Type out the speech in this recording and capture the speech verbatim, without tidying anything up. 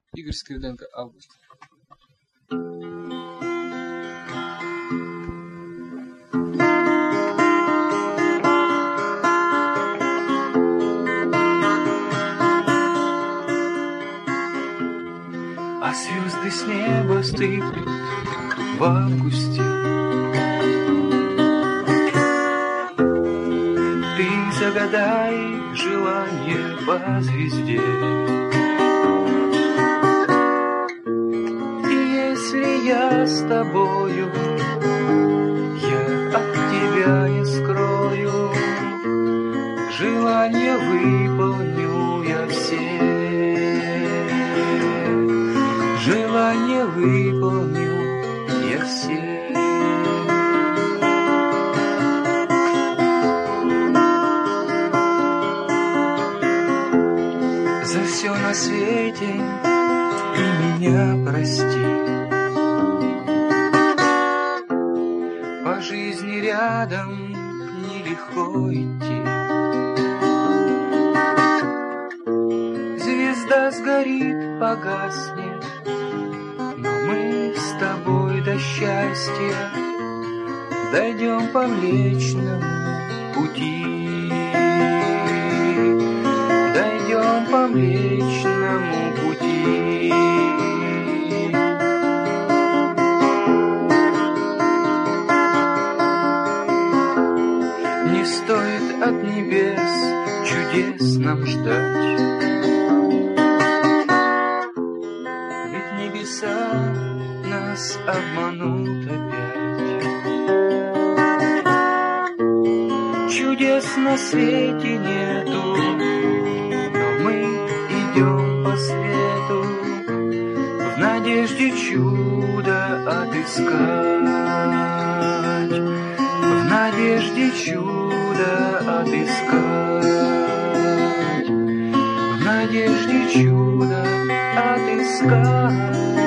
Игорь Скриденко, август. А звезды с неба стыплют в августе. Ты загадай желание по звезде. И если я с тобою, я от тебя не скрою. Желания выполню я все. Желания выполню я все. За все на свете ты меня прости. По жизни рядом нелегко идти. Звезда сгорит, погаснет, но мы с тобой до счастья дойдем по Млечному пути. Дойдем по Млечному пути. Не стоит от небес чудес нам ждать. Ведь небеса нас обманут опять. Чудес на свете нету, но мы идем по свету в надежде чудо отыскать. В надежде чудо отыскать. В надежде чудо отыскать.